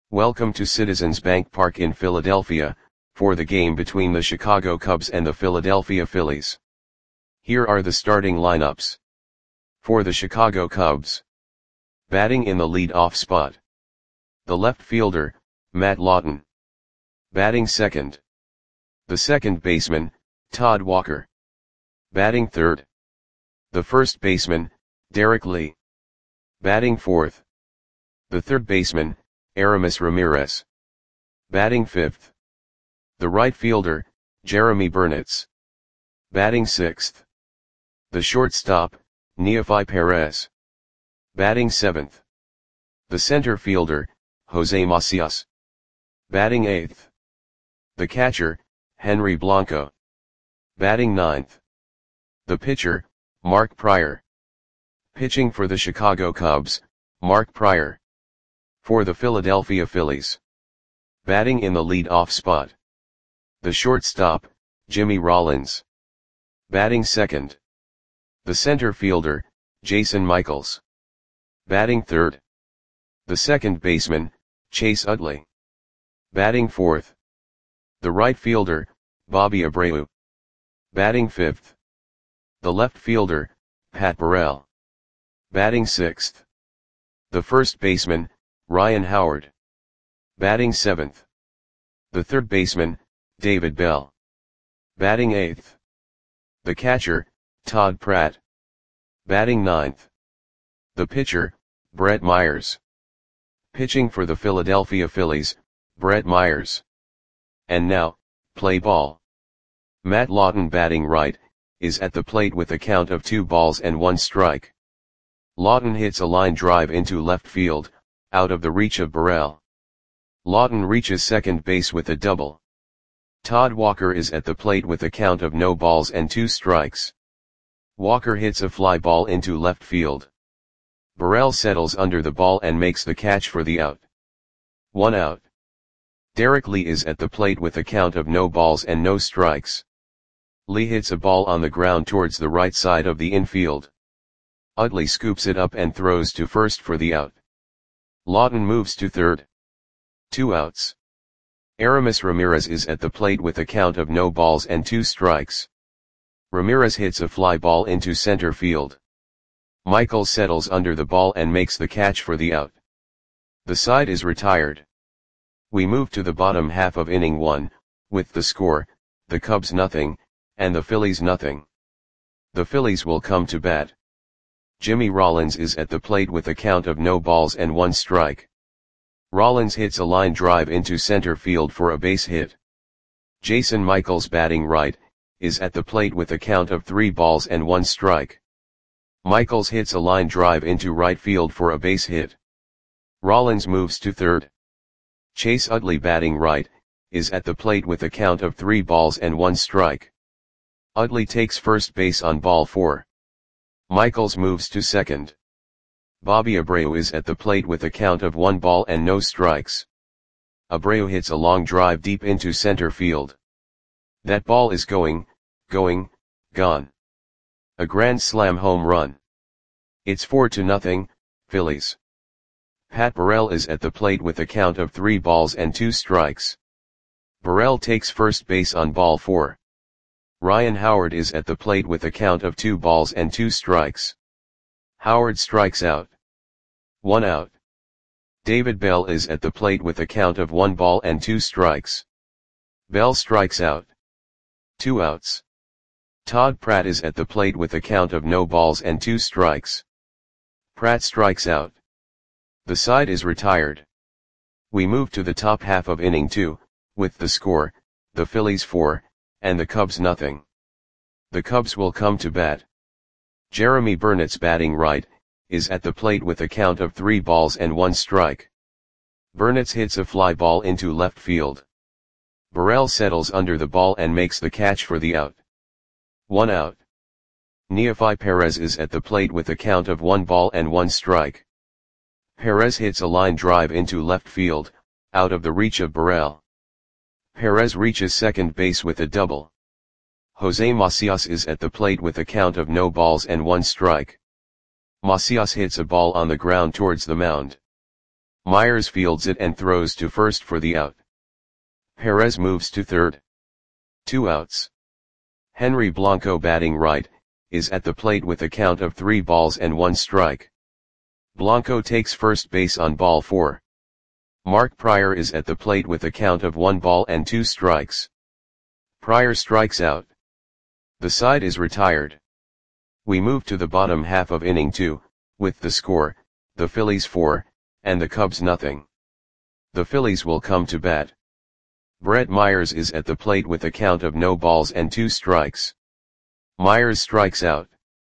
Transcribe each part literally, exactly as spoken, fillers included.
Welcome to Citizens Bank Park in Philadelphia, for the game between the Chicago Cubs and the Philadelphia Phillies. Here are the starting lineups. For the Chicago Cubs. Batting in the lead-off spot. The left fielder, Matt Lawton. Batting second. The second baseman, Todd Walker. Batting third. The first baseman, Derek Lee. Batting fourth. The third baseman, Aramis Ramirez. Batting fifth. The right fielder, Jeremy Burnitz. Batting sixth. The shortstop, Neofy Perez. Batting seventh. The center fielder, Jose Macias. Batting eighth. The catcher, Henry Blanco. Batting ninth. The pitcher, Mark Prior. Pitching for the Chicago Cubs, Mark Prior. For the Philadelphia Phillies. Batting in the lead-off spot. The shortstop, Jimmy Rollins. Batting second. The center fielder, Jason Michaels. Batting third. The second baseman, Chase Utley. Batting fourth. The right fielder, Bobby Abreu. Batting fifth. The left fielder, Pat Burrell. Batting sixth. The first baseman, Ryan Howard. Batting seventh. The third baseman, David Bell. Batting eighth. The catcher, Todd Pratt. Batting ninth. The pitcher, Brett Myers. Pitching for the Philadelphia Phillies, Brett Myers. And now, play ball. Matt Lawton batting right, is at the plate with a count of two balls and one strike. Lawton hits a line drive into left field, out of the reach of Burrell. Lawton reaches second base with a double. Todd Walker is at the plate with a count of no balls and two strikes. Walker hits a fly ball into left field. Burrell settles under the ball and makes the catch for the out. One out. Derek Lee is at the plate with a count of no balls and no strikes. Lee hits a ball on the ground towards the right side of the infield. Utley scoops it up and throws to first for the out. Lawton moves to third. Two outs. Aramis Ramirez is at the plate with a count of no balls and two strikes. Ramirez hits a fly ball into center field. Michaels settles under the ball and makes the catch for the out. The side is retired. We move to the bottom half of inning one, with the score, the Cubs nothing, and the Phillies nothing. The Phillies will come to bat. Jimmy Rollins is at the plate with a count of no balls and one strike. Rollins hits a line drive into center field for a base hit. Jason Michaels batting right, is at the plate with a count of three balls and one strike. Michaels hits a line drive into right field for a base hit. Rollins moves to third. Chase Utley batting right, is at the plate with a count of three balls and one strike. Utley takes first base on ball four. Michaels moves to second. Bobby Abreu is at the plate with a count of one ball and no strikes. Abreu hits a long drive deep into center field. That ball is going, going, gone. A grand slam home run. It's four to nothing, Phillies. Pat Burrell is at the plate with a count of three balls and two strikes. Burrell takes first base on ball four. Ryan Howard is at the plate with a count of two balls and two strikes. Howard strikes out. One out. David Bell is at the plate with a count of one ball and two strikes. Bell strikes out. Two outs. Todd Pratt is at the plate with a count of no balls and two strikes. Pratt strikes out. The side is retired. We move to the top half of inning two, with the score, the Phillies four, and the Cubs nothing. The Cubs will come to bat. Jeremy Burnitz batting right, is at the plate with a count of three balls and one strike. Burnitz hits a fly ball into left field. Burrell settles under the ball and makes the catch for the out. One out. Neofy Perez is at the plate with a count of one ball and one strike. Perez hits a line drive into left field, out of the reach of Burrell. Perez reaches second base with a double. Jose Macias is at the plate with a count of no balls and one strike. Macias hits a ball on the ground towards the mound. Myers fields it and throws to first for the out. Perez moves to third. Two outs. Henry Blanco, batting right, is at the plate with a count of three balls and one strike. Blanco takes first base on ball four. Mark Prior is at the plate with a count of one ball and two strikes. Prior strikes out. The side is retired. We move to the bottom half of inning two, with the score, the Phillies four, and the Cubs nothing. The Phillies will come to bat. Brett Myers is at the plate with a count of no balls and two strikes. Myers strikes out.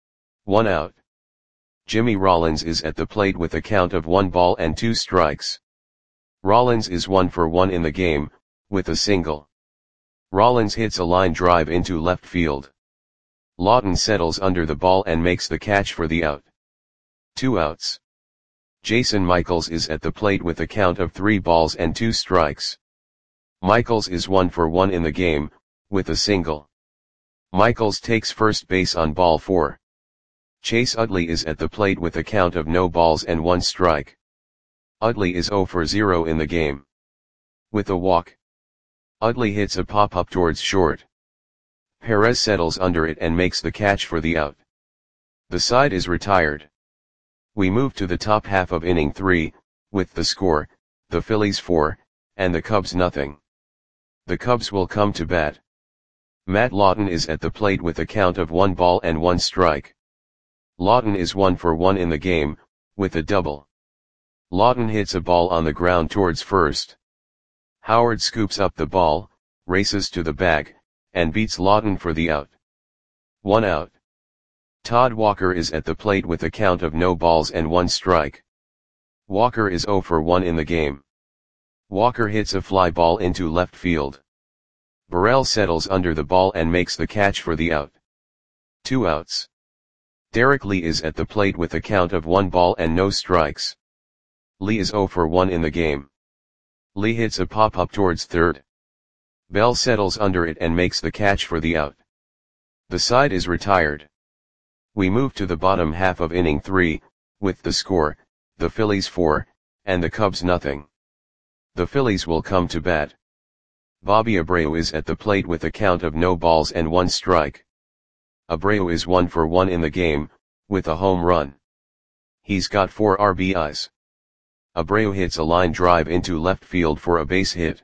One out. Jimmy Rollins is at the plate with a count of one ball and two strikes. Rollins is one for one in the game, with a single. Rollins hits a line drive into left field. Lawton settles under the ball and makes the catch for the out. Two outs. Jason Michaels is at the plate with a count of three balls and two strikes. Michaels is one for one in the game, with a single. Michaels takes first base on ball four. Chase Utley is at the plate with a count of no balls and one strike. Utley is zero for zero in the game. With a walk. Utley hits a pop-up towards short. Perez settles under it and makes the catch for the out. The side is retired. We move to the top half of inning three, with the score, the Phillies four, and the Cubs nothing. The Cubs will come to bat. Matt Lawton is at the plate with a count of one ball and one strike. Lawton is one for one in the game, with a double. Lawton hits a ball on the ground towards first. Howard scoops up the ball, races to the bag, and beats Lawton for the out. One out. Todd Walker is at the plate with a count of no balls and one strike. Walker is zero for one in the game. Walker hits a fly ball into left field. Burrell settles under the ball and makes the catch for the out. Two outs. Derek Lee is at the plate with a count of one ball and no strikes. Lee is zero for one in the game. Lee hits a pop-up towards third. Bell settles under it and makes the catch for the out. The side is retired. We move to the bottom half of inning three, with the score, the Phillies four, and the Cubs nothing. The Phillies will come to bat. Bobby Abreu is at the plate with a count of no balls and one strike. Abreu is one for one in the game, with a home run. He's got four R B Is. Abreu hits a line drive into left field for a base hit.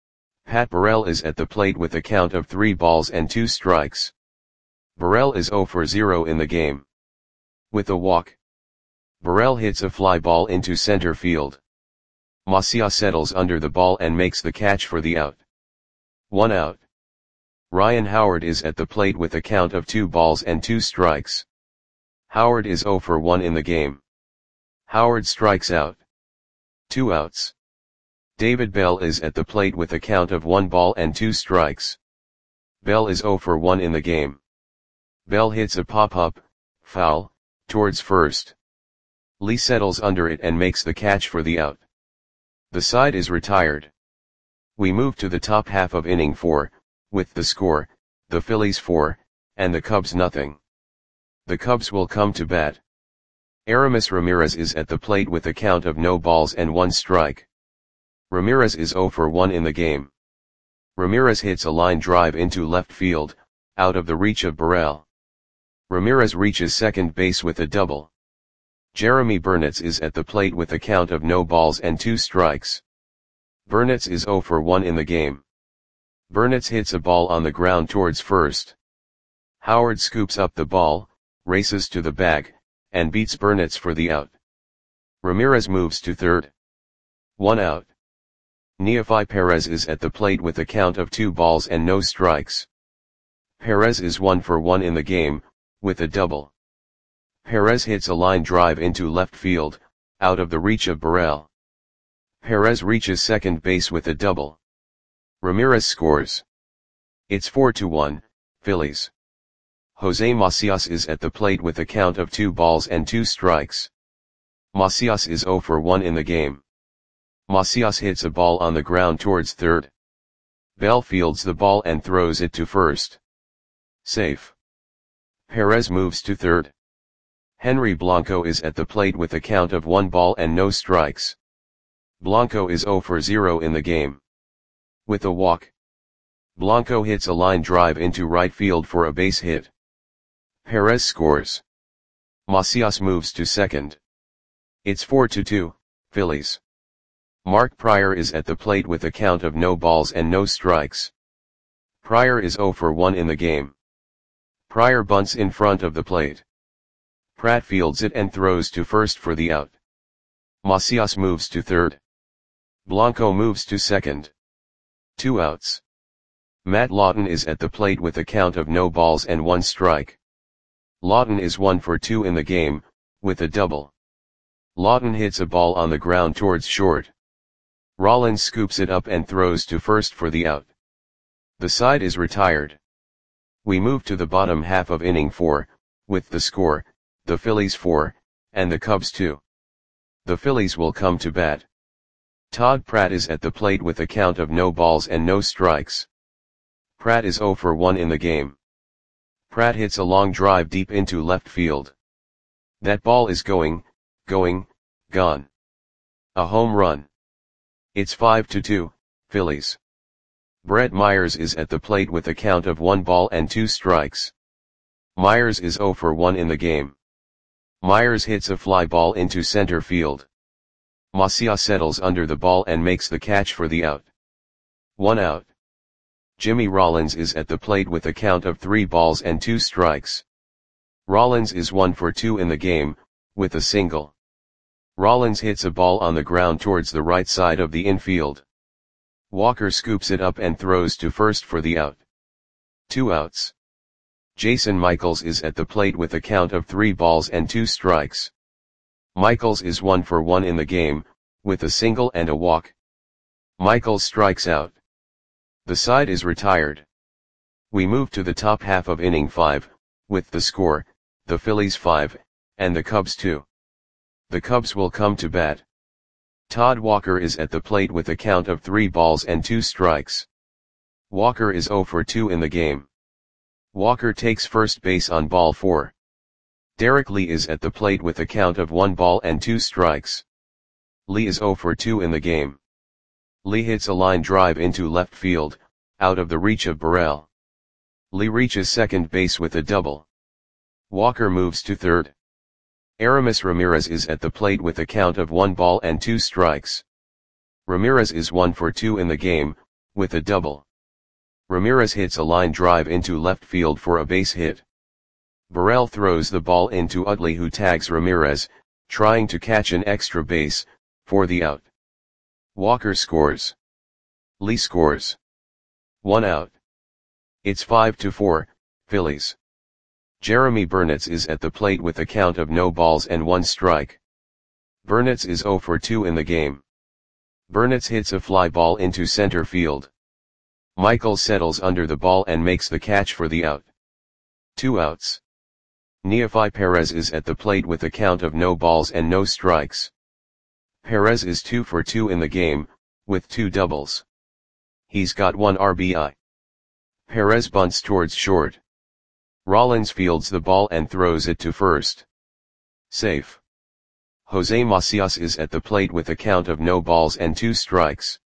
Pat Burrell is at the plate with a count of three balls and two strikes. Burrell is zero for zero in the game. With a walk. Burrell hits a fly ball into center field. Macias settles under the ball and makes the catch for the out. One out. Ryan Howard is at the plate with a count of two balls and two strikes. Howard is zero for one in the game. Howard strikes out. Two outs. David Bell is at the plate with a count of one ball and two strikes. Bell is zero for one in the game. Bell hits a pop-up, foul, towards first. Lee settles under it and makes the catch for the out. The side is retired. We move to the top half of inning four, with the score, the Phillies four, and the Cubs nothing. The Cubs will come to bat. Aramis Ramirez is at the plate with a count of no balls and one strike. Ramirez is zero for one in the game. Ramirez hits a line drive into left field, out of the reach of Burrell. Ramirez reaches second base with a double. Jeremy Burnitz is at the plate with a count of no balls and two strikes. Burnitz is zero for one in the game. Burnitz hits a ball on the ground towards first. Howard scoops up the ball, races to the bag, and beats Burnitz for the out. Ramirez moves to third. One out. Neefi Perez is at the plate with a count of two balls and no strikes. Perez is one for one in the game, with a double. Perez hits a line drive into left field, out of the reach of Burrell. Perez reaches second base with a double. Ramirez scores. It's four to one, Phillies. Jose Macias is at the plate with a count of two balls and two strikes. Macias is zero for one in the game. Macias hits a ball on the ground towards third. Bell fields the ball and throws it to first. Safe. Perez moves to third. Henry Blanco is at the plate with a count of one ball and no strikes. Blanco is zero for zero in the game. With a walk, Blanco hits a line drive into right field for a base hit. Perez scores. Macias moves to second. It's four to two, Phillies. Mark Prior is at the plate with a count of no balls and no strikes. Prior is zero for one in the game. Prior bunts in front of the plate. Pratt fields it and throws to first for the out. Macias moves to third. Blanco moves to second. Two outs. Matt Lawton is at the plate with a count of no balls and one strike. Lawton is one for two in the game, with a double. Lawton hits a ball on the ground towards short. Rollins scoops it up and throws to first for the out. The side is retired. We move to the bottom half of inning four, with the score, the Phillies four, and the Cubs two. The Phillies will come to bat. Todd Pratt is at the plate with a count of no balls and no strikes. Pratt is zero for one in the game. Pratt hits a long drive deep into left field. That ball is going, going, gone. A home run. It's five to two, Phillies. Brett Myers is at the plate with a count of one ball and two strikes. Myers is zero for one in the game. Myers hits a fly ball into center field. Macias settles under the ball and makes the catch for the out. One out. Jimmy Rollins is at the plate with a count of three balls and two strikes. Rollins is one for two in the game, with a single. Rollins hits a ball on the ground towards the right side of the infield. Walker scoops it up and throws to first for the out. Two outs. Jason Michaels is at the plate with a count of three balls and two strikes. Michaels is one for one in the game, with a single and a walk. Michaels strikes out. The side is retired. We move to the top half of inning five, with the score, the Phillies five, and the Cubs two. The Cubs will come to bat. Todd Walker is at the plate with a count of three balls and two strikes. Walker is zero for two in the game. Walker takes first base on ball four. Derek Lee is at the plate with a count of one ball and two strikes. Lee is zero for two in the game. Lee hits a line drive into left field, out of the reach of Burrell. Lee reaches second base with a double. Walker moves to third. Aramis Ramirez is at the plate with a count of one ball and two strikes. Ramirez is one for two in the game, with a double. Ramirez hits a line drive into left field for a base hit. Burrell throws the ball into Utley, who tags Ramirez, trying to catch an extra base, for the out. Walker scores. Lee scores. One out. It's five to four, Phillies. Jeremy Burnitz is at the plate with a count of no balls and one strike. Burnitz is zero for two in the game. Burnitz hits a fly ball into center field. Michaels settles under the ball and makes the catch for the out. Two outs. Neofi Perez is at the plate with a count of no balls and no strikes. Perez is two for two in the game, with two doubles. He's got one R B I. Perez bunts towards short. Rollins fields the ball and throws it to first. Safe. Jose Macias is at the plate with a count of no balls and two strikes.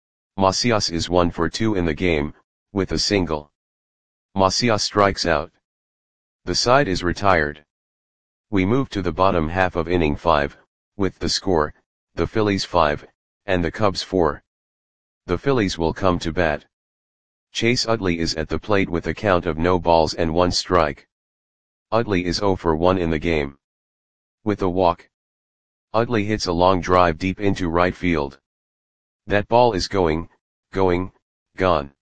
Macias is one for two in the game, with a single. Macias strikes out. The side is retired. We move to the bottom half of inning five, with the score, the Phillies five, and the Cubs four. The Phillies will come to bat. Chase Utley is at the plate with a count of no balls and one strike. Utley is zero for one in the game. With a walk, Utley hits a long drive deep into right field. That ball is going, going, gone.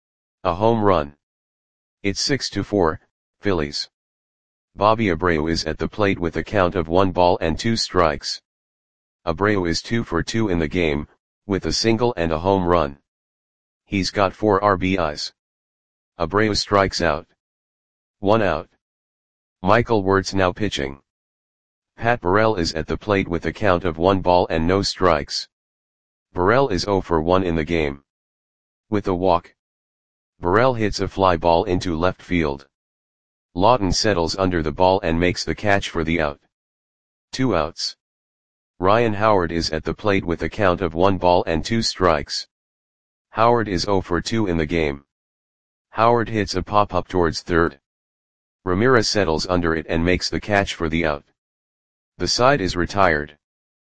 A home run. It's six to four, Phillies. Bobby Abreu is at the plate with a count of one ball and two strikes. Abreu is two for two in the game, with a single and a home run. He's got four R B Is. Abreu strikes out. One out. Michael Wirtz now pitching. Pat Burrell is at the plate with a count of one ball and no strikes. Burrell is zero for one in the game. With a walk, Burrell hits a fly ball into left field. Lawton settles under the ball and makes the catch for the out. Two outs. Ryan Howard is at the plate with a count of one ball and two strikes. Howard is zero for two in the game. Howard hits a pop-up towards third. Ramirez settles under it and makes the catch for the out. The side is retired.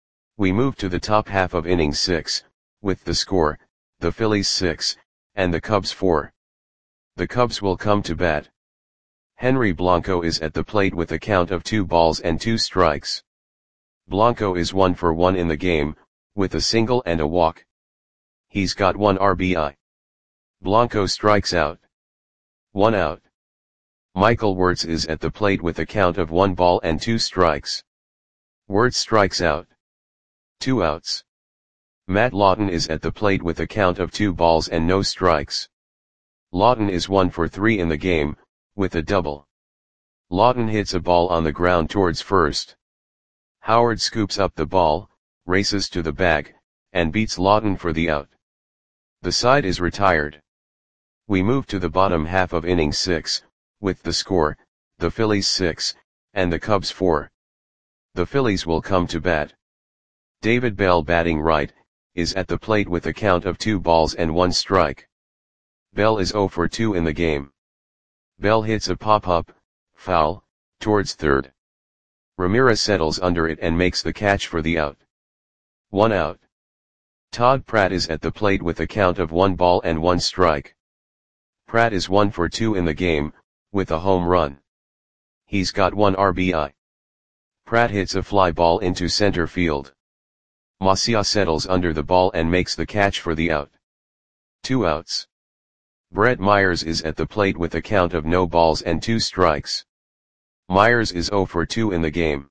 We move to the top half of inning six, with the score, the Phillies six, and the Cubs four. The Cubs will come to bat. Henry Blanco is at the plate with a count of two balls and two strikes. Blanco is one for one in the game, with a single and a walk. He's got one R B I. Blanco strikes out. One out. Michael Wirtz is at the plate with a count of one ball and two strikes. Wirtz strikes out. Two outs. Matt Lawton is at the plate with a count of two balls and no strikes. Lawton is one for three in the game, with a double. Lawton hits a ball on the ground towards first. Howard scoops up the ball, races to the bag, and beats Lawton for the out. The side is retired. We move to the bottom half of inning six, with the score, the Phillies six, and the Cubs four. The Phillies will come to bat. David Bell, batting right, is at the plate with a count of two balls and one strike. Bell is zero for two in the game. Bell hits a pop-up, foul, towards third. Ramirez settles under it and makes the catch for the out. One out. Todd Pratt is at the plate with a count of one ball and one strike. Pratt is one for two in the game, with a home run. He's got one R B I. Pratt hits a fly ball into center field. Macias settles under the ball and makes the catch for the out. Two outs. Brett Myers is at the plate with a count of no balls and two strikes. Myers is zero for two in the game.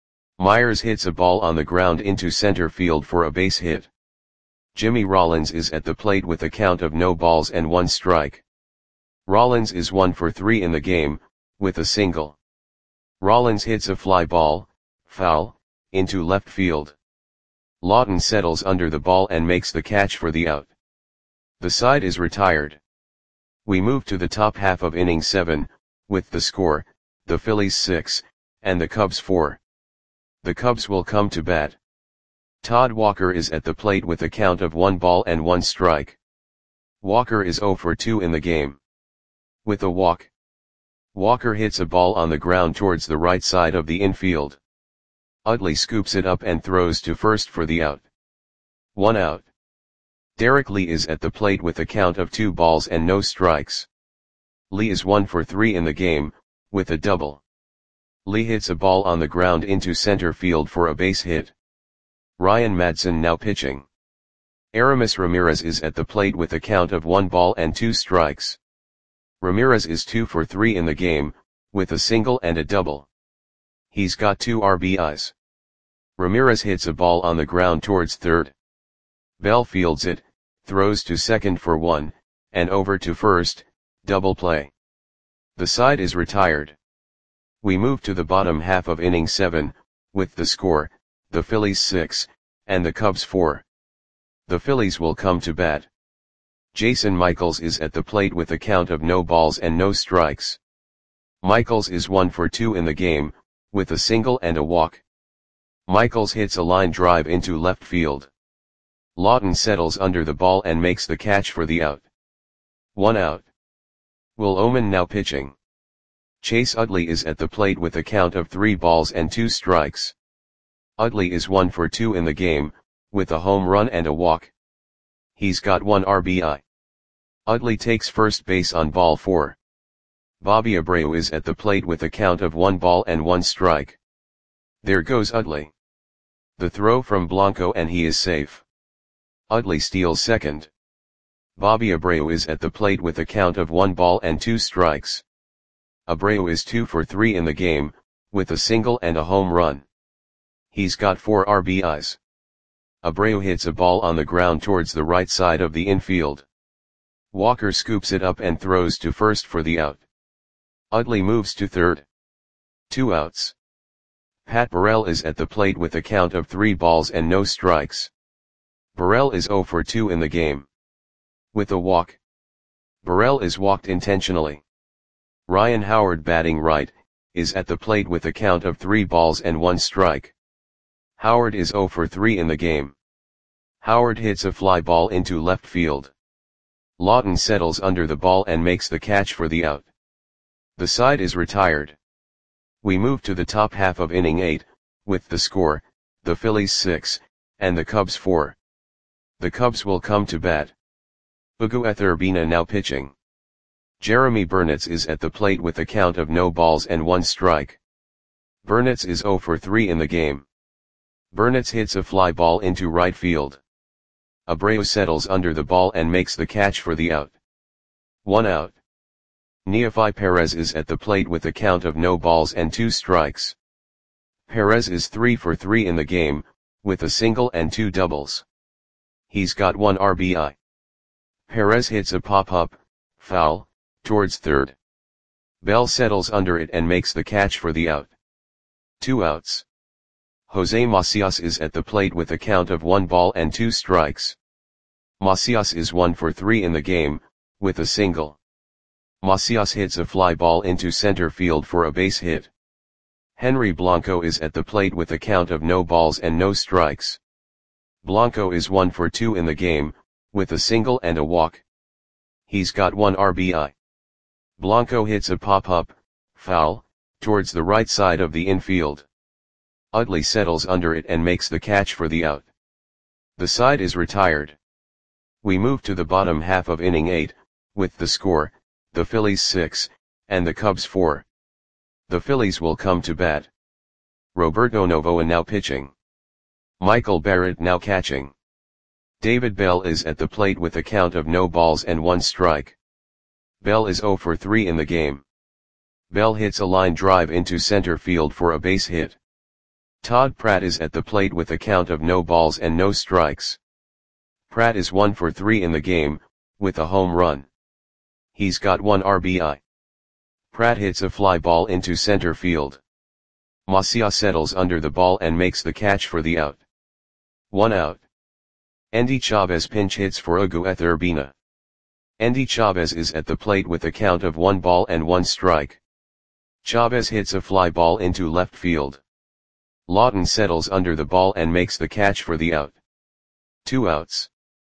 Myers hits a ball on the ground into center field for a base hit. Jimmy Rollins is at the plate with a count of no balls and one strike. Rollins is one for three in the game, with a single. Rollins hits a fly ball, foul, into left field. Lawton settles under the ball and makes the catch for the out. The side is retired. We move to the top half of inning seven, with the score, the Phillies six, and the Cubs four. The Cubs will come to bat. Todd Walker is at the plate with a count of one ball and one strike. Walker is zero for two in the game. With a walk. Walker hits a ball on the ground towards the right side of the infield. Utley scoops it up and throws to first for the out. One out. Derek Lee is at the plate with a count of two balls and no strikes. Lee is one for three in the game, with a double. Lee hits a ball on the ground into center field for a base hit. Ryan Madson now pitching. Aramis Ramirez is at the plate with a count of one ball and two strikes. Ramirez is two for three in the game, with a single and a double. He's got two R B Is. Ramirez hits a ball on the ground towards third. Bell fields it, throws to second for one, and over to first, double play. The side is retired. We move to the bottom half of inning seven, with the score, the Phillies six, and the Cubs four. The Phillies will come to bat. Jason Michaels is at the plate with a count of no balls and no strikes. Michaels is one for two in the game, with a single and a walk. Michaels hits a line drive into left field. Lawton settles under the ball and makes the catch for the out. One out. Will Oman now pitching. Chase Utley is at the plate with a count of three balls and two strikes. Utley is one for two in the game, with a home run and a walk. He's got one R B I. Utley takes first base on ball four. Bobby Abreu is at the plate with a count of one ball and one strike. There goes Utley. The throw from Blanco and he is safe. Utley steals second. Bobby Abreu is at the plate with a count of one ball and two strikes. Abreu is two for three in the game, with a single and a home run. He's got four R B Is. Abreu hits a ball on the ground towards the right side of the infield. Walker scoops it up and throws to first for the out. Utley moves to third. Two outs. Pat Burrell is at the plate with a count of three balls and no strikes. Burrell is zero for two in the game. With a walk. Burrell is walked intentionally. Ryan Howard, batting right, is at the plate with a count of three balls and one strike. Howard is zero for three in the game. Howard hits a fly ball into left field. Lawton settles under the ball and makes the catch for the out. The side is retired. We move to the top half of inning eight, with the score, the Phillies six, and the Cubs four. The Cubs will come to bat. Ugo Etherbina now pitching. Jeremy Burnitz is at the plate with a count of no balls and one strike. Burnitz is zero for three in the game. Burnitz hits a fly ball into right field. Abreu settles under the ball and makes the catch for the out. One out. Neofi Perez is at the plate with a count of no balls and two strikes. Perez is three for three in the game, with a single and two doubles. He's got one R B I. Perez hits a pop-up, foul, towards third. Bell settles under it and makes the catch for the out. Two outs. Jose Macias is at the plate with a count of one ball and two strikes. Macias is one for three in the game, with a single. Macias hits a fly ball into center field for a base hit. Henry Blanco is at the plate with a count of no balls and no strikes. Blanco is one for two in the game, with a single and a walk. He's got one R B I. Blanco hits a pop-up, foul, towards the right side of the infield. Utley settles under it and makes the catch for the out. The side is retired. We move to the bottom half of inning eight, with the score, the Phillies six, and the Cubs four. The Phillies will come to bat. Roberto Novoa now pitching. Michael Barrett now catching. David Bell is at the plate with a count of no balls and one strike. Bell is zero for three in the game. Bell hits a line drive into center field for a base hit. Todd Pratt is at the plate with a count of no balls and no strikes. Pratt is one for three in the game, with a home run. He's got one R B I. Pratt hits a fly ball into center field. Macias settles under the ball and makes the catch for the out. One out. Endy Chavez pinch hits for Ugo Etherbina. Endy Chavez is at the plate with a count of one ball and one strike. Chavez hits a fly ball into left field. Lawton settles under the ball and makes the catch for the out. Two outs.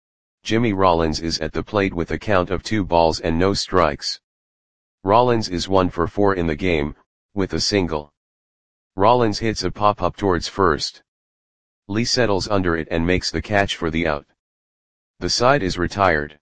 Jimmy Rollins is at the plate with a count of two balls and no strikes. Rollins is one for four in the game, with a single. Rollins hits a pop-up towards first. Lee settles under it and makes the catch for the out. The side is retired.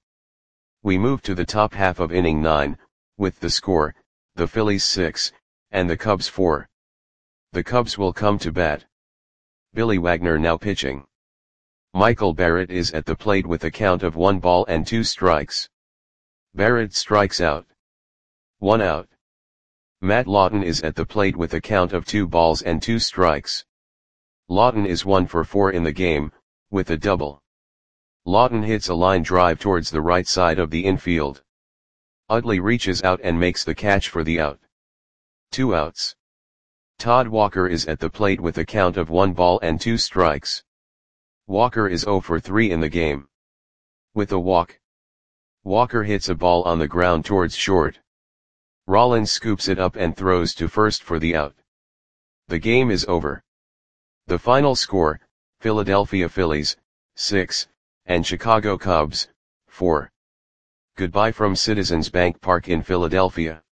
We move to the top half of inning nine, with the score, the Phillies six, and the Cubs four. The Cubs will come to bat. Billy Wagner now pitching. Michael Barrett is at the plate with a count of one ball and two strikes. Barrett strikes out. One out. Matt Lawton is at the plate with a count of two balls and two strikes. Lawton is one for four in the game, with a double. Lawton hits a line drive towards the right side of the infield. Utley reaches out and makes the catch for the out. Two outs. Todd Walker is at the plate with a count of one ball and two strikes. Walker is zero for three in the game. With a walk. Walker hits a ball on the ground towards short. Rollins scoops it up and throws to first for the out. The game is over. The final score, Philadelphia Phillies, six, and Chicago Cubs, four. Goodbye from Citizens Bank Park in Philadelphia.